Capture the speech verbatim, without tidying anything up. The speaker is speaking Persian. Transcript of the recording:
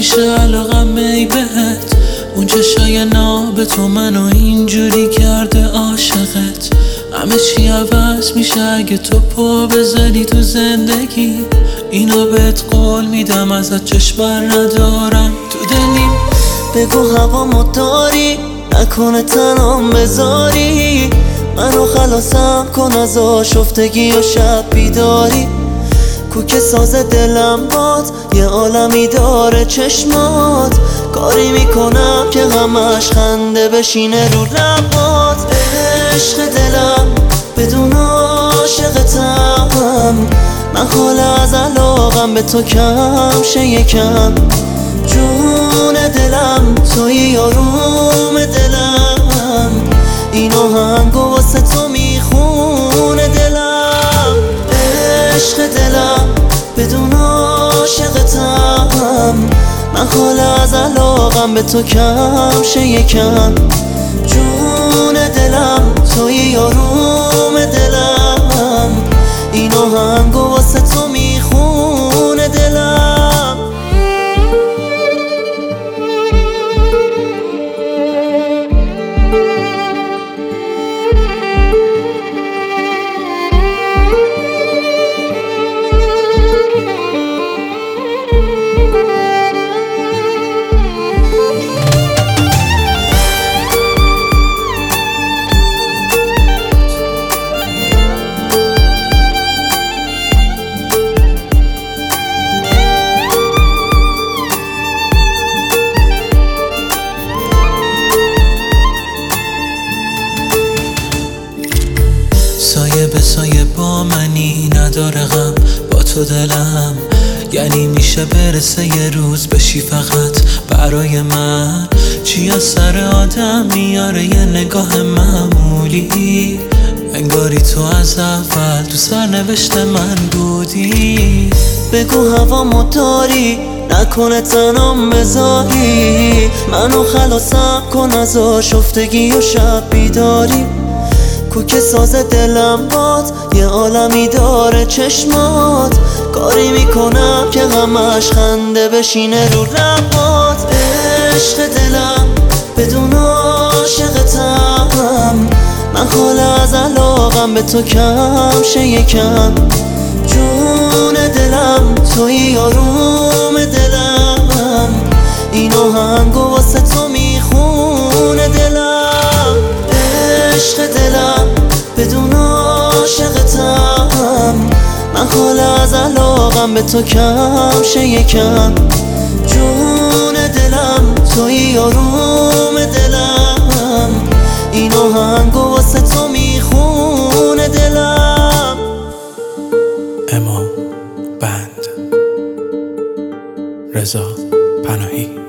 میشه علاقم ای بهت. اون چشای ناب تو منو اینجوری کرده عاشقت. همه چی عوض میشه اگه تو پا بزنی تو زندگی. اینو بهت قول میدم ازت چشم بر ندارم تو دلیم. بگو هوامو داری نکنه تنام بذاری. منو خلاصم کن از آشفتگی و شب بیداری. کوک ساز دلم باد یه عالمی داره چشمات. کاری میکنم که همش خنده بشینه رو لبات. عشق دلم بدون عاشقتم. من حال از علاقم به تو کم شه یکم. جون دلم توی یاروم دلم. این آهنگو واسه تو میخونه دلم. عشق دلم بدون عاشقتم. من حال از علاقم به تو کم شه یکم. جون دلم توی یاروم دلم. این آهنگو واسه تو میخونه دلم. سایه به سایه با منی نداره غم با تو دلم. یعنی میشه برسه یه روز بشی فقط برای من. چی از سر آدم میاره یه نگاه معمولی. انگاری تو از اول تو سرنوشت من بودی. بگو هوامو داری نکنه تنام بذاری. منو خلاصم کن از آشفتگی و شب بیداری. کوک ساز دلم باد یه عالمی داره چشمات. کاری میکنم که همش خنده بشینه رو لبات. عشق دلم بدون عاشقتم. من حال از علاقم به تو کم شه یکم. جون دلم توی یاروم دلم. این آهنگو واسه تو میخونه دلم. عشق دلم بدون عاشقتم. من حال از علاقم به تو کم شه یکم. جون دلم توی یاروم دلم. این آهنگو واسه تو میخونه دلم. اما بند رضا پناهی.